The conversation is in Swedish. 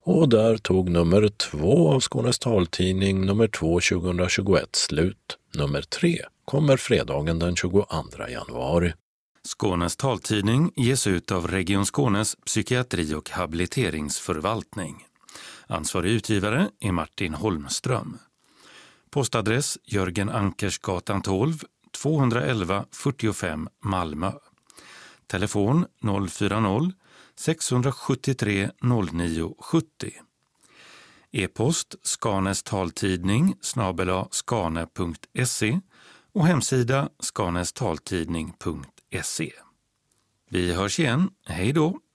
Och där tog nummer 2 av Skånes taltidning nummer 2 2021 slut. Nummer 3 kommer fredagen den 22 januari. Skånes taltidning ges ut av Region Skånes psykiatri- och habiliteringsförvaltning. Ansvarig utgivare är Martin Holmström. Postadress Jörgen Ankersgatan 12, 211 45 Malmö. Telefon 040-673 0970. E-post skanestaltidning@skane.se och hemsida skanestaltidning.se. Vi hörs igen. Hej då!